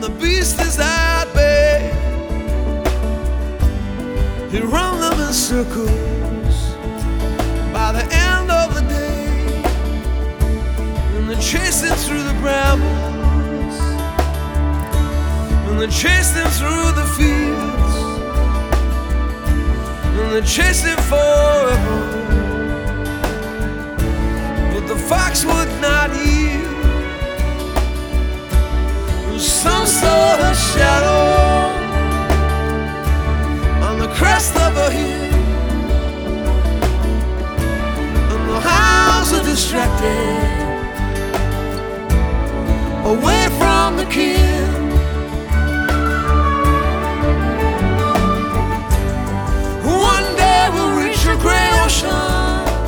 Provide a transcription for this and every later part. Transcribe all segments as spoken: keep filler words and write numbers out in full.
and the beast is at bay. He run them in circles by the end of the day, and they chase him through the brambles, and they chase him through the fields, and they chase him forever. But the fox would not yield. Some saw a shadow on the crest of a hill, and the hounds are distracted away from the kill. One day we'll reach a great ocean,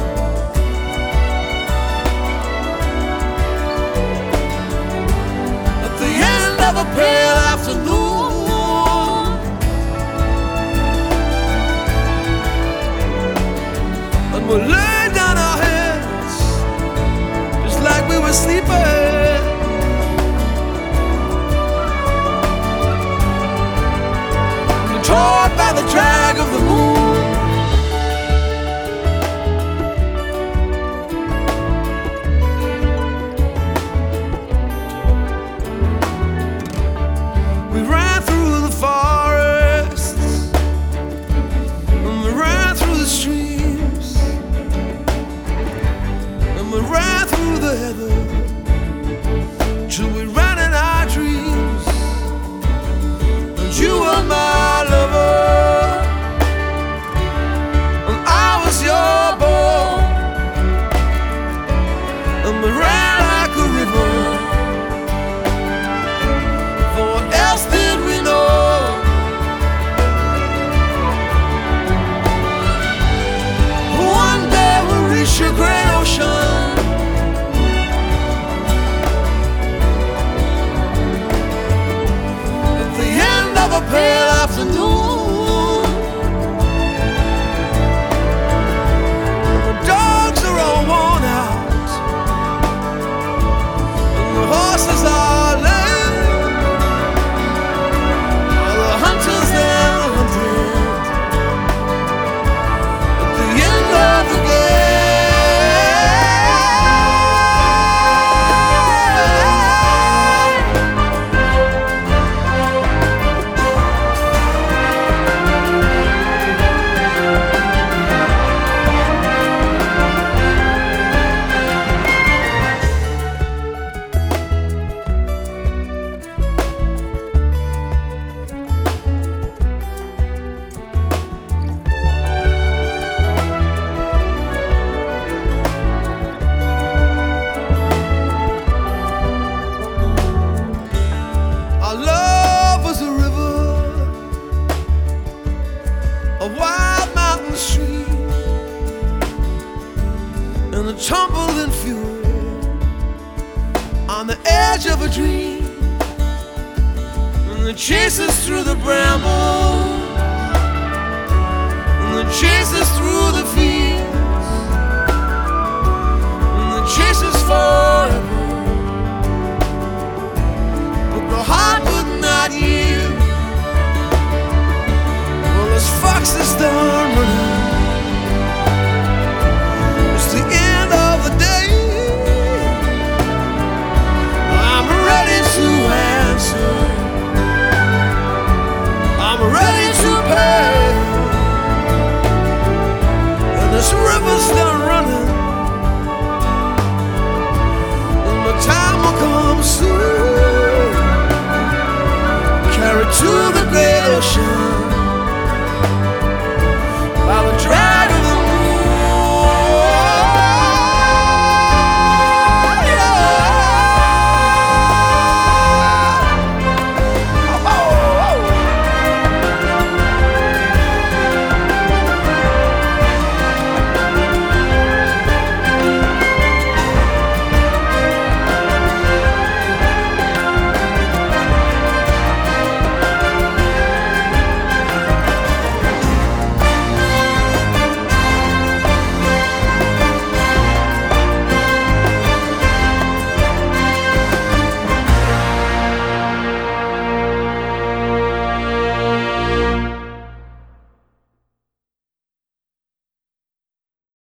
a pale afternoon, and we'll lay down our heads just like we were sleeping, and we're torn by the drag of the moon. We ran through the forests, and we ran through the streams, and we ran through the heather, till we ran in our dreams. And you were my lover, and I was your boy, and we ran like a river. Did we know? One day we'll reach a great ocean, at the end of a pale afternoon. The dogs are all worn out, and the horses are lame. A wild mountain stream, and the tumbling fury on the edge of a dream, and the chases through the brambles, and the chases through the fields, and the chases forever. But the heart would not yield. Fox is done running. It's the end of the day. I'm ready to answer. I'm ready to pay. And this river's done running, and my time will come soon. Carried to the